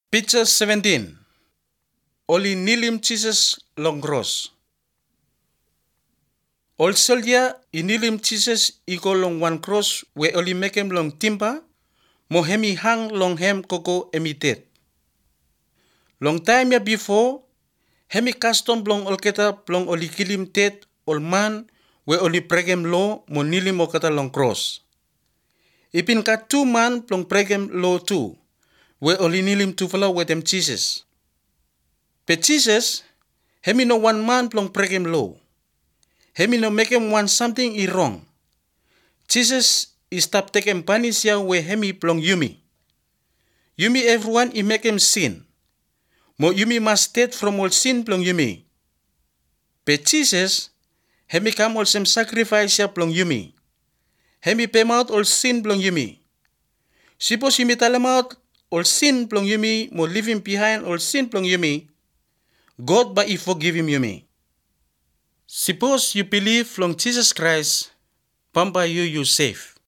Picture 17. Oli nilim Jesus long cross. All soldier inilim Jesus iko long one cross we oli make him long timber mo hemi hang long hem koko emitet. Long time ya before hemi custom long olketa long oli kilim tet ol man we oli pregem lo mo nilim okata long cross. Ipin ka 2 man long pregem lo tu we oli nilim tufala wetem Jesus. Pe Jesus hemi no 1 man long pregem lo. Hemi no make him want something is wrong. Jesus is stop taking punish ya we hemi plong yumi. Yumi everyone I make him sin. Mo yumi must state from all sin plong yumi. Pe Jesus hemi come all some sacrifice ya plong yumi. Hemi pay out all sin plong yumi. Suppose yumi tell out all sin plong yumi mo leaving behind all sin plong yumi. God ba I forgive him yumi. Suppose you believe long Jesus Christ, pamba you safe.